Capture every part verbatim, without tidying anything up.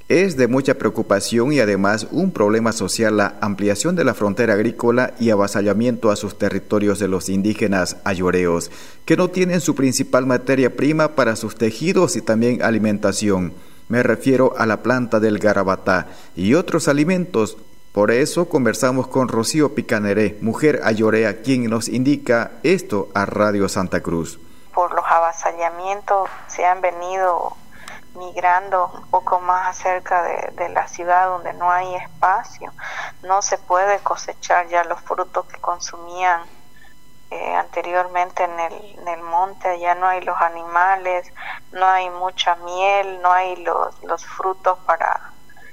Es de mucha preocupación y además un problema social la ampliación de la frontera agrícola y avasallamiento a sus territorios de los indígenas ayoreos, que no tienen su principal materia prima para sus tejidos y también alimentación. Me refiero a la planta del garabatá y otros alimentos. Por eso conversamos con Rocío Picaneré, mujer ayorea, quien nos indica esto a Radio Santa Cruz. Por los avasallamientos se han venido migrando un poco más acerca de, de la ciudad donde no hay espacio. No se puede cosechar ya los frutos que consumían eh, anteriormente en el, en el monte. Allá no hay los animales, no hay mucha miel, no hay los, los frutos para,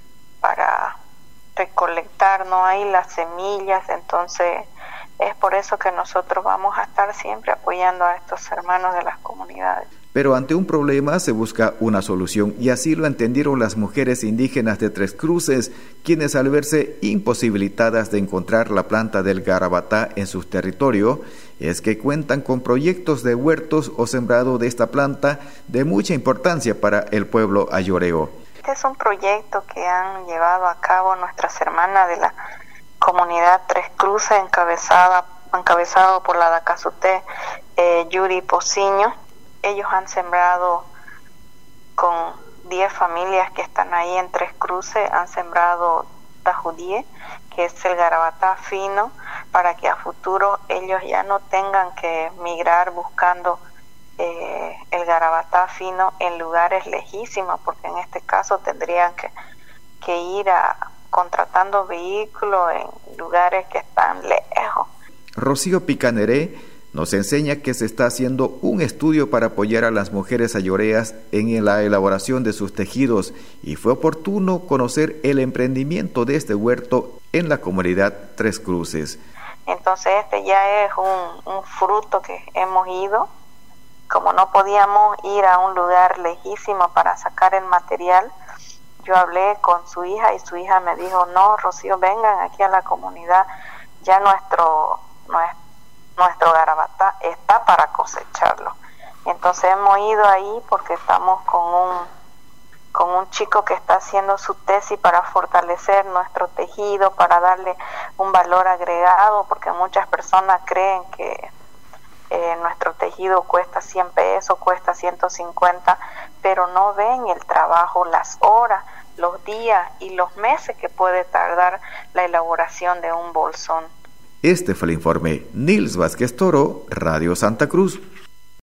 para recolectar, no hay las semillas. Entonces es por eso que nosotros vamos a estar siempre apoyando a estos hermanos de las comunidades. Pero ante un problema se busca una solución, y así lo entendieron las mujeres indígenas de Tres Cruces, quienes al verse imposibilitadas de encontrar la planta del garabatá en su territorio, es que cuentan con proyectos de huertos o sembrado de esta planta de mucha importancia para el pueblo ayoreo. Este es un proyecto que han llevado a cabo nuestras hermanas de la comunidad Tres Cruces, encabezada, encabezado por la Dacazuté eh, Yuri Pociño. Ellos han sembrado con diez familias que están ahí en Tres Cruces, han sembrado tajudíe, que es el garabatá fino, para que a futuro ellos ya no tengan que migrar buscando eh, el garabatá fino en lugares lejísimos, porque en este caso tendrían que, que ir a contratando vehículos en lugares que están lejos. Rocío Picaneré nos enseña que se está haciendo un estudio para apoyar a las mujeres ayoreas en la elaboración de sus tejidos, y fue oportuno conocer el emprendimiento de este huerto en la comunidad Tres Cruces. Entonces este ya es un, un fruto que hemos ido, como no podíamos ir a un lugar lejísimo para sacar el material, yo hablé con su hija y su hija me dijo, no, Rocío, vengan aquí a la comunidad, ya nuestro, nuestro Nuestro garabatá está para cosecharlo. Entonces hemos ido ahí porque estamos con un con un chico que está haciendo su tesis para fortalecer nuestro tejido, para darle un valor agregado, porque muchas personas creen que eh, nuestro tejido cuesta cien pesos, cuesta ciento cincuenta, pero no ven el trabajo, las horas, los días y los meses que puede tardar la elaboración de un bolsón. Este fue el informe. Nils Vázquez Toro, Radio Santa Cruz.